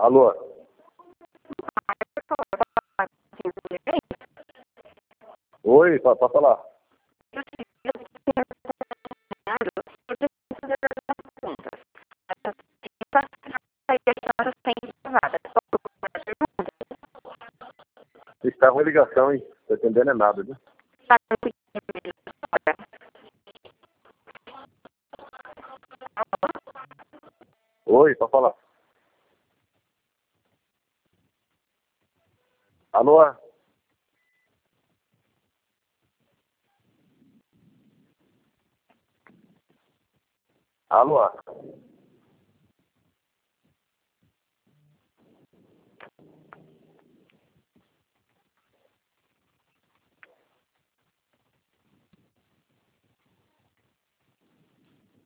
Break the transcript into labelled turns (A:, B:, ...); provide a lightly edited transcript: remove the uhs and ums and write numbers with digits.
A: Alô? Oi, pode falar. Está ruim a ligação, hein? Não tô entendendo é nada, viu? Oi, pode falar. Alô? Alô?